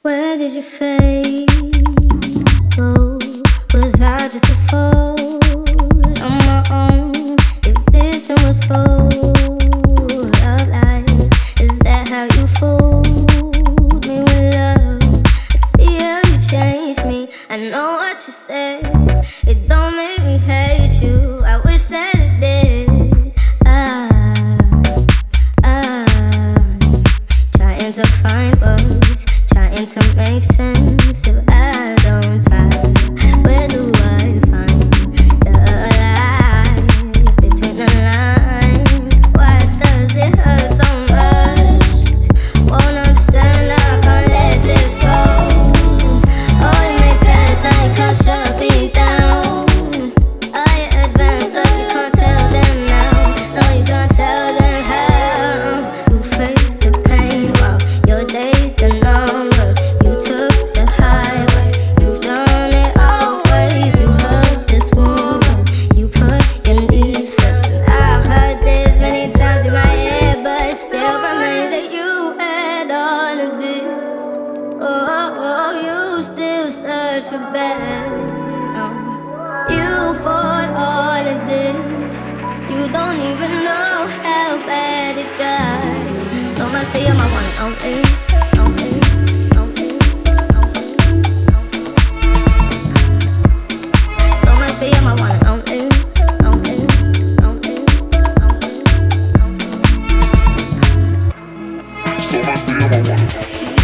Where did you fade? Oh, was I just a fool on my own? If this room was full of lies, is that how you fooled me with love? I see how you changed me. I know what you said. It don't make me hate you. I wish that it did. Trying to find words, trying to make sense. If I don't try, where do I find the lies between the lines? Why does it hurt so much? Won't understand, I can't let this go. Oh, you make plans, now you can't shut me down. I advance, but you can't tell them now. No, you can't tell them how. You face the pain while your days are numbered. You took the highway, you've done it always. You hurt this woman, you put your knees first. And I've heard this many times in my head, but it still remains that you had all of this. Oh, you still search for better. You fought all of this. You don't even know how bad it got. So much for you, my one and only, only, only, only, only. So much for you, my one and only, only, only, only, only. So much for you, my one and only.